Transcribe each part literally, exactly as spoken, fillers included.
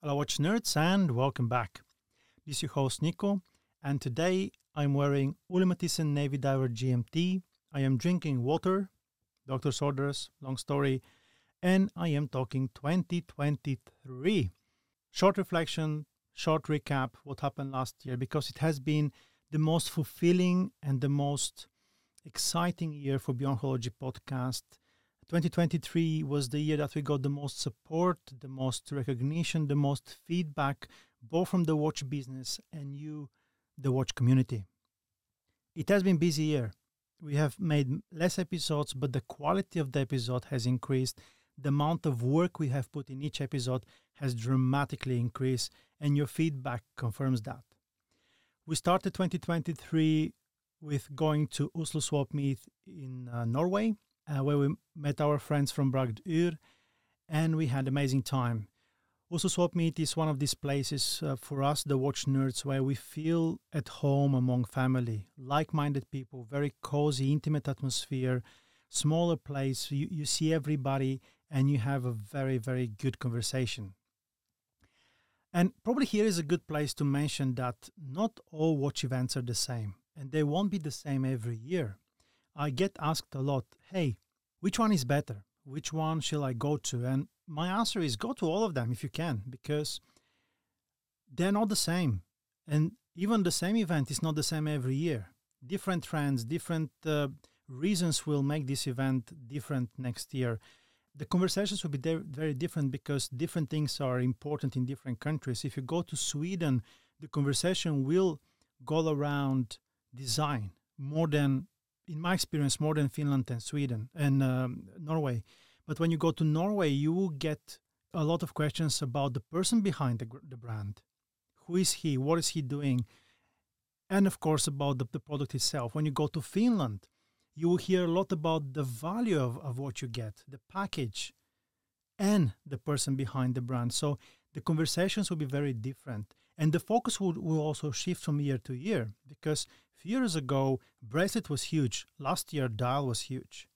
Hello, Watch Nerds, and welcome back. This is your host, Nico, and today I'm wearing Ole Mathisen Navy Diver G M T. I am drinking water, doctor's orders, long story, and I am talking twenty twenty-three. Short reflection, short recap, what happened last year, because it has been the most fulfilling and the most exciting year for Beyond Horology podcast. twenty twenty-three was the year that we got the most support, the most recognition, the most feedback, both from the watch business and you, the watch community. It has been a busy year. We have made less episodes, but the quality of the episode has increased. The amount of work we have put in each episode has dramatically increased, and your feedback confirms that. We started twenty twenty-three with going to Oslo Swap Meet in uh, Norway, Uh, where we met our friends from Bragd Ur, and we had amazing time. Oslo Swap Meet is one of these places uh, for us, the watch nerds, where we feel at home among family, like-minded people, very cozy, intimate atmosphere, smaller place. You, you see everybody, and you have a very, very good conversation. And probably here is a good place to mention that not all watch events are the same, and they won't be the same every year. I get asked a lot, hey, which one is better? Which one shall I go to? And my answer is go to all of them if you can, because they're not the same. And even the same event is not the same every year. Different trends, different uh, reasons will make this event different next year. The conversations will be de- very different because different things are important in different countries. If you go to Sweden, the conversation will go around design more than in my experience, more than Finland and Sweden and um, Norway. But when you go to Norway, you will get a lot of questions about the person behind the, the brand. Who is he? What is he doing? And of course, about the, the product itself. When you go to Finland, you will hear a lot about the value of, of what you get, the package, and the person behind the brand. So the conversations will be very different. And the focus will, will also shift from year to year, because a few years ago, bracelet was huge. Last year, dial was huge.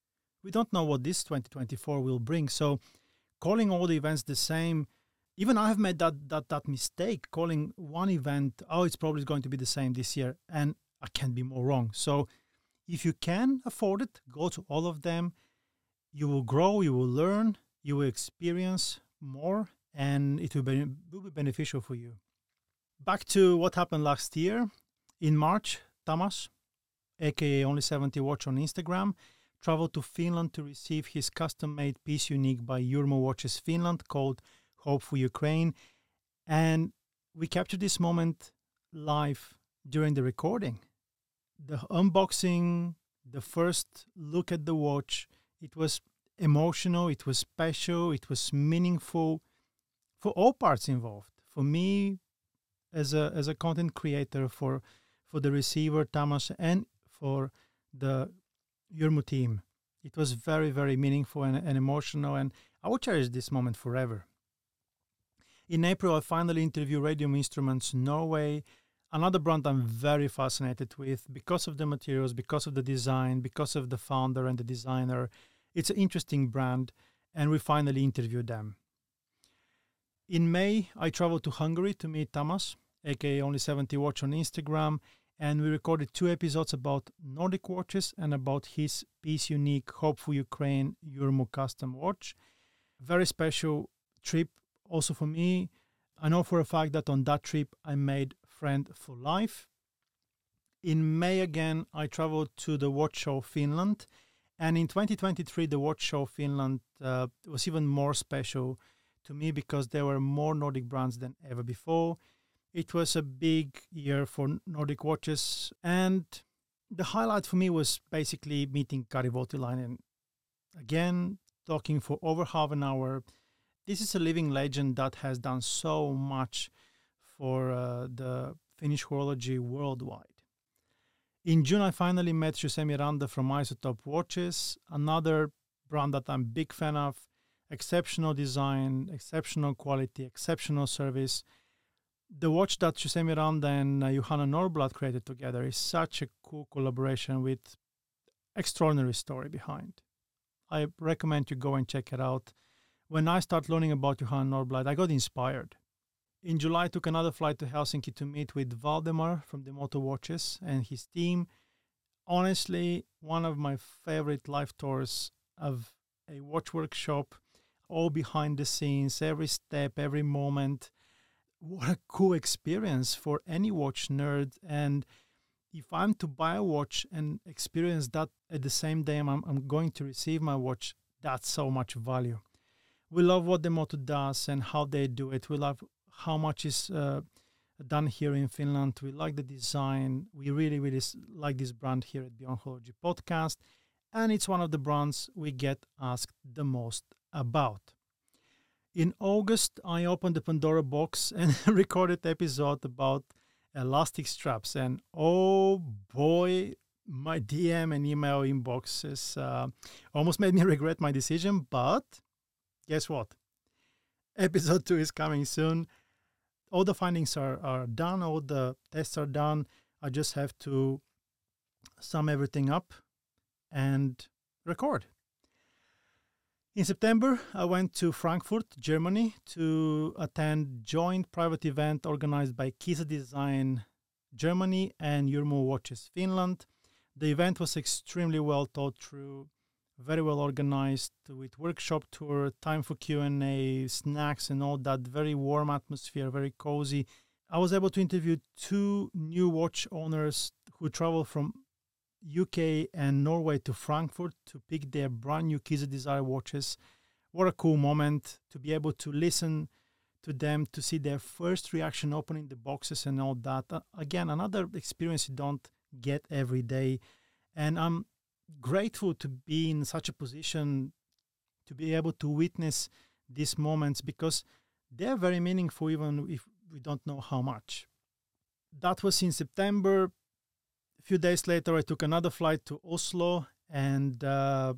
We don't know what this twenty twenty-four will bring. So calling all the events the same, even I have made that, that, that mistake, calling one event, oh, it's probably going to be the same this year. And I can't be more wrong. So if you can afford it, go to all of them. You will grow, you will learn, you will experience more, and it will be, will be beneficial for you. Back to what happened last year. In March, Tamas, aka Only seventy Watch on Instagram, traveled to Finland to receive his custom-made piece unique by Jurmo Watches Finland called Hope for Ukraine. And we captured this moment live during the recording. The unboxing, the first look at the watch, it was emotional, it was special, it was meaningful for all parts involved. For me, as a as a content creator, for for the receiver, Tamas, and for the Jurmo team. It was very, very meaningful and, and emotional, and I will cherish this moment forever. In April, I finally interviewed Radium Instruments Norway, another brand I'm very fascinated with because of the materials, because of the design, because of the founder and the designer. It's an interesting brand, and we finally interviewed them. In May, I traveled to Hungary to meet Tamas, aka Only seventy Watch on Instagram, and we recorded two episodes about Nordic watches and about his piece unique Hope for Ukraine Jurmo custom watch. Very special trip also for me. I know for a fact that on that trip I made friend for life. In May again, I traveled to the Watch Show Finland, and in twenty twenty-three the Watch Show Finland uh, was even more special to me because there were more Nordic brands than ever before. It was a big year for Nordic watches, and the highlight for me was basically meeting Kari Voutilainen. Again, talking for over half an hour. This is a living legend that has done so much for uh, the Finnish horology worldwide. In June, I finally met José Miranda from Isotope Watches, another brand that I'm a big fan of. Exceptional design, exceptional quality, exceptional service. The watch that José Miranda and uh, Johanna Norblad created together is such a cool collaboration with extraordinary story behind. I recommend you go and check it out. when I started learning about Johan Norblad, I got inspired. In July, I took another flight to Helsinki to meet with Valdemar from the Moto Watches and his team. Honestly, one of my favorite life tours of a watch workshop, all behind the scenes, every step, every moment. What a cool experience for any watch nerd. And if I'm to buy a watch and experience that at the same day I'm, I'm going to receive my watch, that's so much value. We love what the Moto does and how they do it. We love how much is uh, done here in Finland. We like the design. We really, really s- like this brand here at Beyond Horology Podcast. And it's one of the brands we get asked the most about. In August, I opened the Pandora box and recorded an episode about elastic straps. And oh boy, my D M and email inboxes uh, almost made me regret my decision. But guess what? Episode two is coming soon. All the findings are, are done. All the tests are done. I just have to sum everything up and record. In September, I went to Frankfurt, Germany, to attend joint private event organized by Kisa Design Germany and Jurmo Watches Finland. The event was extremely well thought through, very well organized, with workshop tour, time for Q and A, snacks and all that, very warm atmosphere, very cozy. I was able to interview two new watch owners who travel from U K and Norway to Frankfurt to pick their brand new Kisa Desire watches. What a cool moment to be able to listen to them, to see their first reaction opening the boxes and all that. Uh, again, another experience you don't get every day. And I'm grateful to be in such a position to be able to witness these moments because they're very meaningful even if we don't know how much. That was in September. A few days later, I took another flight to Oslo and uh,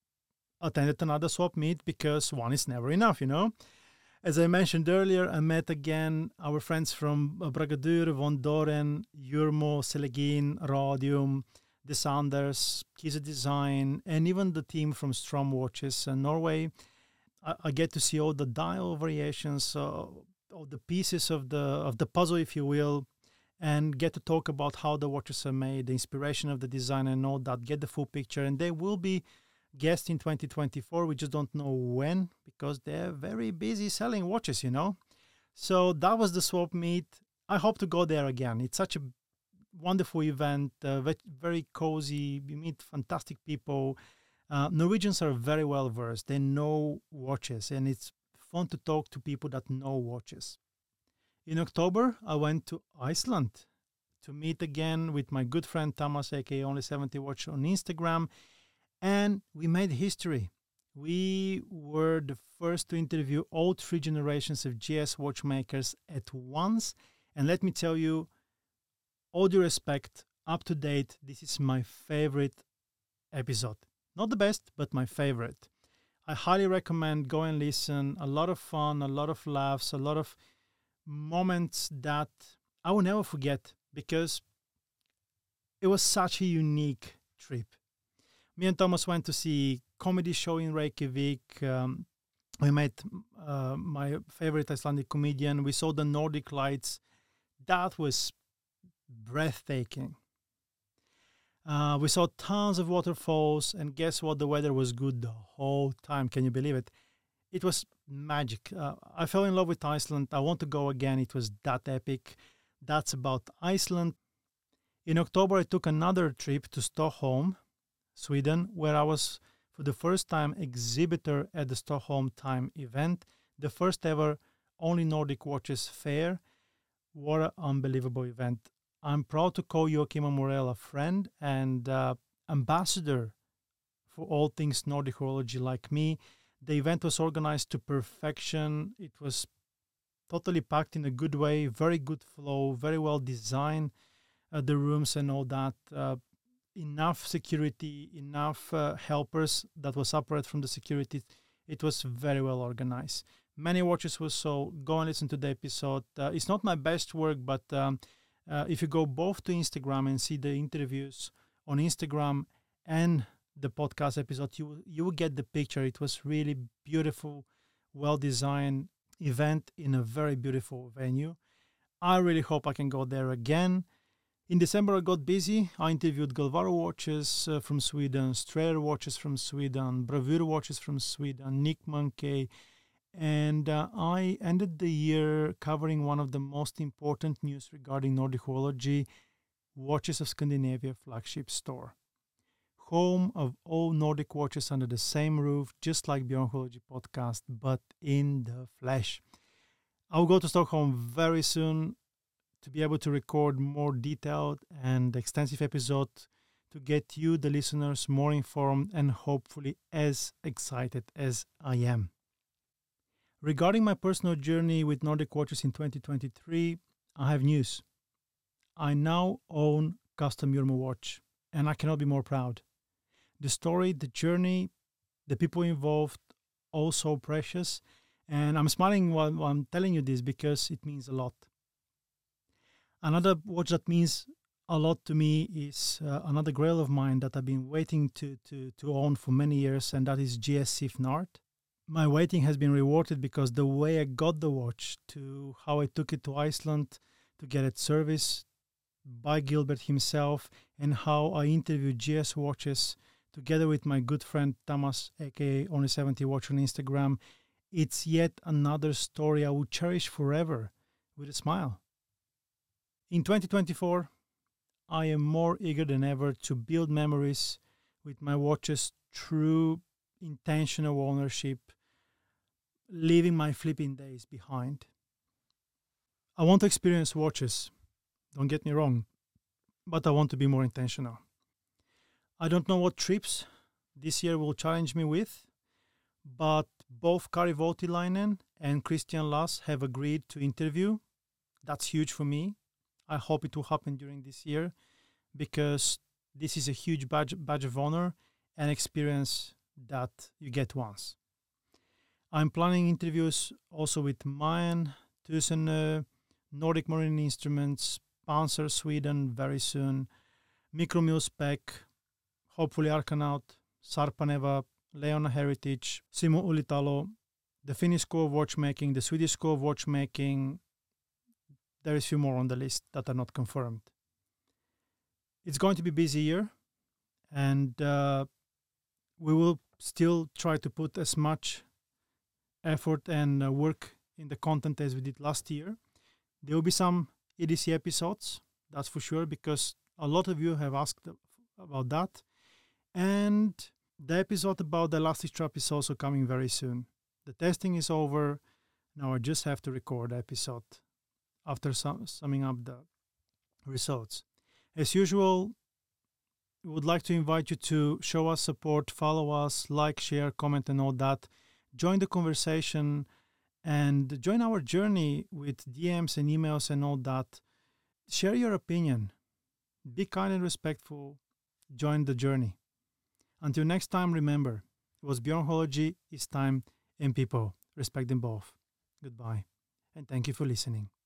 attended another swap meet because one is never enough, you know. As I mentioned earlier, I met again our friends from Brigadur, Von Doren, Jurmo, Selegin, Radium, the Sanders, Kisa Design, and even the team from Strom Watches in Norway. I, I get to see all the dial variations, uh, all the pieces of the of the puzzle, if you will, and get to talk about how the watches are made, the inspiration of the design and all that, get the full picture. And they will be guests in twenty twenty-four. We just don't know when because they're very busy selling watches, you know. So that was the swap meet. I hope to go there again. It's such a wonderful event, uh, very cozy. We meet fantastic people. Uh, Norwegians are very well versed. They know watches, and it's fun to talk to people that know watches. In October, I went to Iceland to meet again with my good friend Thomas, aka Only seventy Watch on Instagram, and we made history. We were the first to interview all three generations of G S watchmakers at once, and let me tell you, all due respect, up to date, this is my favorite episode. Not the best, but my favorite. I highly recommend go and listen. A lot of fun, a lot of laughs, a lot of moments that I will never forget because it was such a unique trip. Me and Thomas went to see comedy show in Reykjavik. Um, we met uh, my favorite Icelandic comedian. We saw the Nordic Lights. That was breathtaking. Uh, we saw tons of waterfalls, and guess what? The weather was good the whole time. Can you believe it? It was magic. Uh, I fell in love with Iceland. I want to go again. It was that epic. That's about Iceland. In October, I took another trip to Stockholm, Sweden, where I was for the first time exhibitor at the Stockholm Time event, the first ever Only Nordic Watches fair. What an unbelievable event. I'm proud to call Joachim Morel a friend and uh, ambassador for all things Nordic horology like me. The event was organized to perfection. It was totally packed in a good way, very good flow, very well designed, uh, the rooms and all that. Uh, enough security, enough uh, helpers that was separate from the security. It was very well organized. Many watches were sold. Go and listen to the episode. Uh, it's not my best work, but um, uh, if you go both to Instagram and see the interviews on Instagram and the podcast episode, you you will get the picture. It was really beautiful, well-designed event in a very beautiful venue. I really hope I can go there again. In December, I got busy. I interviewed Galvaro Watches uh, from Sweden, Strayer Watches from Sweden, Bravura Watches from Sweden, Nick Monkey, and uh, I ended the year covering one of the most important news regarding Nordic horology, Watches of Scandinavia flagship store. Home of all Nordic watches under the same roof, just like Björn Horology podcast, but in the flesh. I'll go to Stockholm very soon to be able to record more detailed and extensive episode to get you, the listeners, more informed and hopefully as excited as I am. Regarding my personal journey with Nordic watches in twenty twenty-three, I have news. I now own Custom Jurmo watch, and I cannot be more proud. The story, the journey, the people involved, all so precious, and I'm smiling while, while I'm telling you this because it means a lot. Another watch that means a lot to me is uh, another grail of mine that I've been waiting to, to, to own for many years, and that is G S Sif Nart. My waiting has been rewarded because the way I got the watch, to how I took it to Iceland to get it serviced by Gilbert himself, and how I interviewed G S Watches together with my good friend Tamas, aka Only seventy Watch on Instagram, it's yet another story I will cherish forever with a smile. In twenty twenty-four, I am more eager than ever to build memories with my watches through intentional ownership, leaving my flipping days behind. I want to experience watches, don't get me wrong, but I want to be more intentional. I don't know what trips this year will challenge me with, but both Kari Voutilainen and Christian Lass have agreed to interview. That's huge for me. I hope it will happen during this year because this is a huge badge, badge of honor and experience that you get once. I'm planning interviews also with Mayen, Thyssen, Nordic Marine Instruments, Panzer Sweden very soon, Micro Mule Spec, hopefully Arcanaut, Sarpaneva, Leona Heritage, Simo Ulitalo, the Finnish School of Watchmaking, the Swedish School of Watchmaking. There is a few more on the list that are not confirmed. It's going to be a busy year, and uh, we will still try to put as much effort and uh, work in the content as we did last year. There will be some E D C episodes, that's for sure, because a lot of you have asked about that. And the episode about the elastic strap is also coming very soon. The testing is over. Now I just have to record the episode after sum- summing up the results. As usual, we would like to invite you to show us support, follow us, like, share, comment, and all that. Join the conversation and join our journey with D Ms and emails and all that. Share your opinion. Be kind and respectful. Join the journey. Until next time, remember, it was Björn Horology, it's time, and people. Respect them both. Goodbye, and thank you for listening.